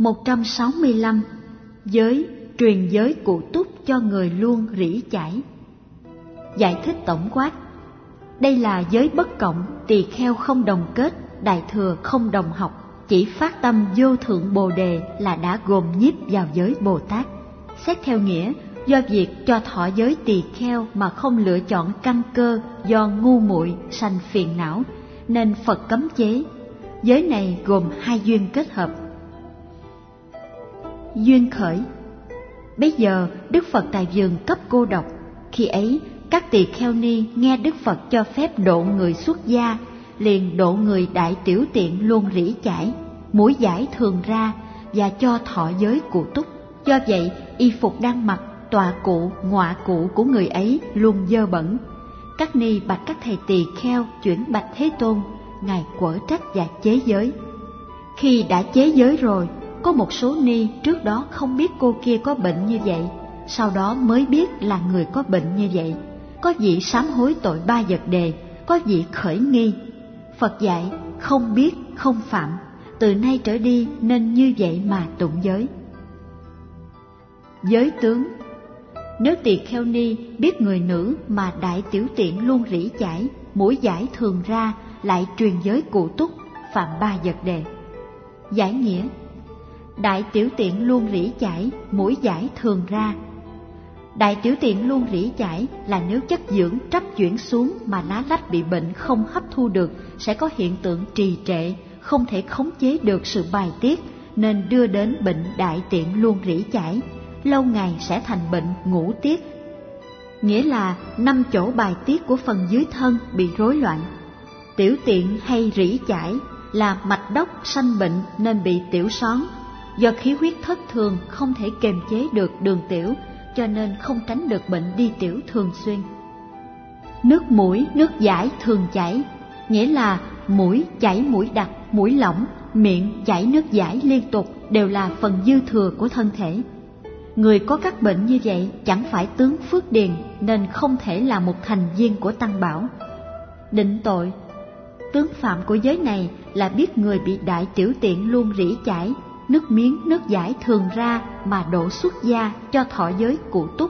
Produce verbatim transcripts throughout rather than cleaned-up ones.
một trăm sáu mươi lăm. Giới truyền giới cụ túc cho người luôn rỉ chải. Giải thích tổng quát: đây là giới bất cộng, tỳ kheo không đồng kết, đại thừa không đồng học, chỉ phát tâm vô thượng bồ đề là đã gồm nhiếp vào giới Bồ Tát. Xét theo nghĩa, do việc cho thọ giới tỳ kheo mà không lựa chọn căn cơ do ngu muội sanh phiền não, nên Phật cấm chế. Giới này gồm hai duyên kết hợp. Duyên khởi. Bây giờ Đức Phật tại vườn cấp cô độc. Khi ấy các tỳ kheo ni nghe Đức Phật cho phép độ người xuất gia, liền độ người đại tiểu tiện luôn rỉ chải, mũi giải thường ra và cho thọ giới cụ túc. Do vậy y phục đang mặc, tọa cụ, ngọa cụ của người ấy luôn dơ bẩn. Các ni bạch các thầy tỳ kheo chuyển bạch Thế Tôn, ngài quở trách và chế giới. Khi đã chế giới rồi, có một số ni trước đó không biết cô kia có bệnh như vậy, sau đó mới biết là người có bệnh như vậy. Có vị sám hối tội ba vật đề, có vị khởi nghi. Phật dạy không biết không phạm, từ nay trở đi nên như vậy mà tụng giới. Giới tướng. Nếu tỳ kheo ni biết người nữ mà đại tiểu tiện luôn rỉ chải, mũi giải thường ra, lại truyền giới cụ túc, phạm ba vật đề. Giải nghĩa: đại tiểu tiện luôn rỉ chải, mũi giải thường ra. Đại tiểu tiện luôn rỉ chải là nếu chất dưỡng trắp chuyển xuống mà lá lách bị bệnh không hấp thu được, sẽ có hiện tượng trì trệ, không thể khống chế được sự bài tiết, nên đưa đến bệnh đại tiện luôn rỉ chải. Lâu ngày sẽ thành bệnh ngũ tiết, nghĩa là năm chỗ bài tiết của phần dưới thân bị rối loạn. Tiểu tiện hay rỉ chải là mạch đốc sanh bệnh nên bị tiểu són. Do khí huyết thất thường không thể kiềm chế được đường tiểu, cho nên không tránh được bệnh đi tiểu thường xuyên. Nước mũi, nước giải thường chảy, nghĩa là mũi chảy mũi đặc, mũi lỏng, miệng chảy nước giải liên tục đều là phần dư thừa của thân thể. Người có các bệnh như vậy chẳng phải tướng phước điền, nên không thể là một thành viên của tăng bảo. Định tội. Tướng phạm của giới này là biết người bị đại tiểu tiện luôn rỉ chải, nước miếng nước giải thường ra mà độ xuất gia cho thọ giới cụ túc.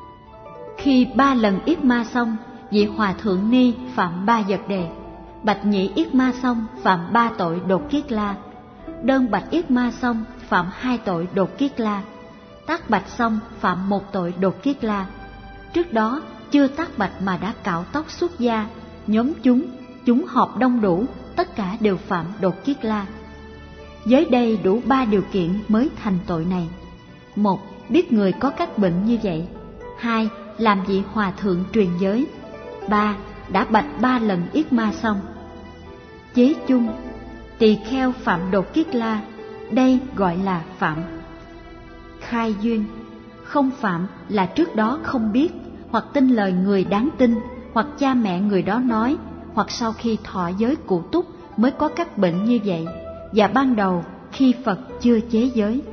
Khi ba lần yết ma xong, vị hòa thượng ni phạm ba vật đề. Bạch nhị yết ma xong phạm ba tội đột kiết la. Đơn bạch yết ma xong phạm hai tội đột kiết la. Tác bạch xong phạm một tội đột kiết la. Trước đó chưa tác bạch mà đã cạo tóc xuất gia, nhóm chúng, chúng họp đông đủ, tất cả đều phạm đột kiết la. Giới đây đủ ba điều kiện mới thành tội này. Một, biết người có các bệnh như vậy. Hai, làm vị hòa thượng truyền giới. Ba, đã bạch ba lần yết ma xong. Chế chung, tỳ kheo phạm đột kiết la, đây gọi là phạm. Khai duyên. Không phạm là trước đó không biết, hoặc tin lời người đáng tin, hoặc cha mẹ người đó nói, hoặc sau khi thọ giới cụ túc mới có các bệnh như vậy, và ban đầu khi Phật chưa chế giới.